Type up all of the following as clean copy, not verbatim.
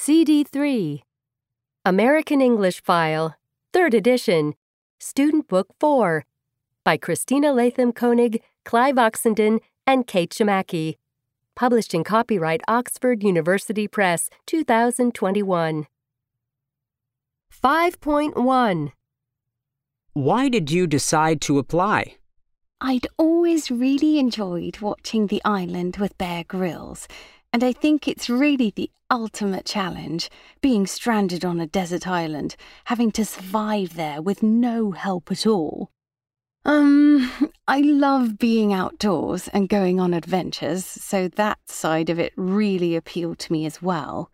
CD3. American English File, 3rd edition, Student Book 4, by Christina Latham Koenig, Clive Oxenden, and Kate Shimaki. Published in copyright Oxford University Press, 2021. 5.1. Why did you decide to apply? I'd always really enjoyed watching The Island with Bear Grylls, and I think it's really the ultimate challenge, being stranded on a desert island, having to survive there with no help at all. I love being outdoors and going on adventures, so that side of it really appealed to me as well.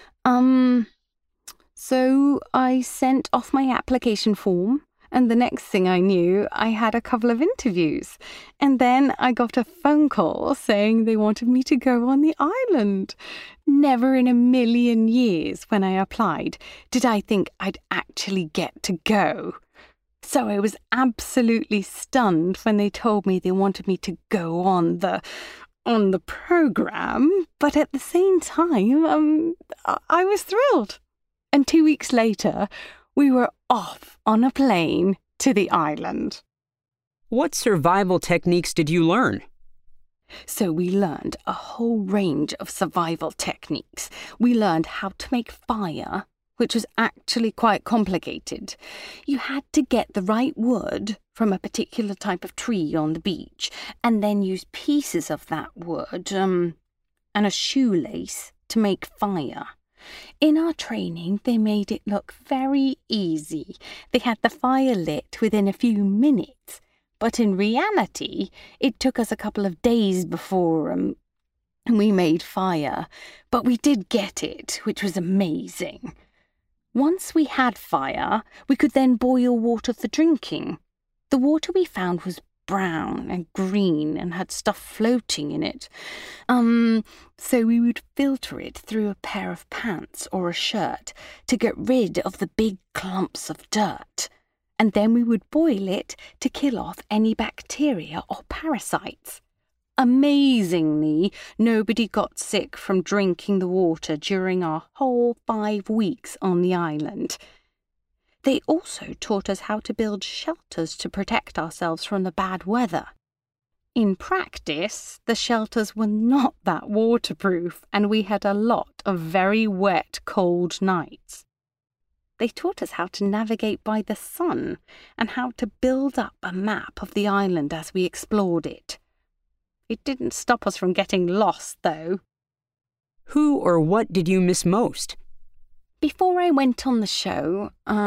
So I sent off my application form, and the next thing I knew, I had a couple of interviews. And then I got a phone call saying they wanted me to go on the island. Never in a million years when I applied did I think I'd actually get to go. So I was absolutely stunned when they told me they wanted me to go on the program, but at the same time, I was thrilled. And 2 weeks later, we were off on a plane to the island. What survival techniques did you learn? So we learned a whole range of survival techniques. We learned how to make fire, which was actually quite complicated. You had to get the right wood from a particular type of tree on the beach, and then use pieces of that wood, and a shoelace to make fire. In our training, they made it look very easy. They had the fire lit within a few minutes, but in reality, it took us a couple of days before we made fire. But we did get it, which was amazing. Once we had fire, we could then boil water for drinking. The water we found was brown and green and had stuff floating in it. So we would filter it through a pair of pants or a shirt to get rid of the big clumps of dirt. And then we would boil it to kill off any bacteria or parasites. Amazingly, nobody got sick from drinking the water during our whole 5 weeks on the island. They also taught us how to build shelters to protect ourselves from the bad weather. In practice, the shelters were not that waterproof, and we had a lot of very wet, cold nights. They taught us how to navigate by the sun and how to build up a map of the island as we explored it. It didn't stop us from getting lost, though. Who or what did you miss most? Before I went on the show,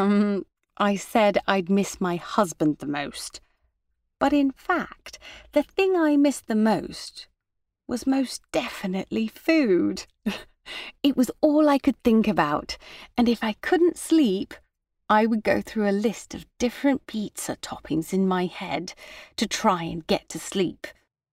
I said I'd miss my husband the most. But in fact, the thing I missed the most was most definitely food. It was all I could think about, and if I couldn't sleep, I would go through a list of different pizza toppings in my head to try and get to sleep.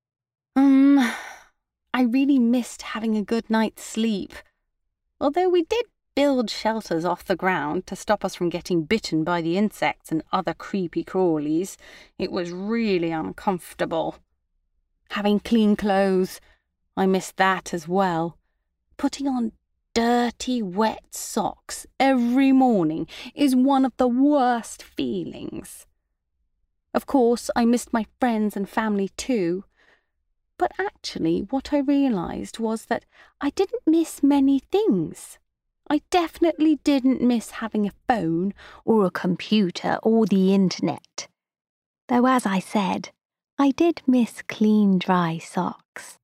I really missed having a good night's sleep. Although we did build shelters off the ground to stop us from getting bitten by the insects and other creepy crawlies, it was really uncomfortable. Having clean clothes, I missed that as well. Putting on dirty, wet socks every morning is one of the worst feelings. Of course, I missed my friends and family too. But actually, what I realised was that I didn't miss many things. I definitely didn't miss having a phone or a computer or the internet. Though, as I said, I did miss clean, dry socks.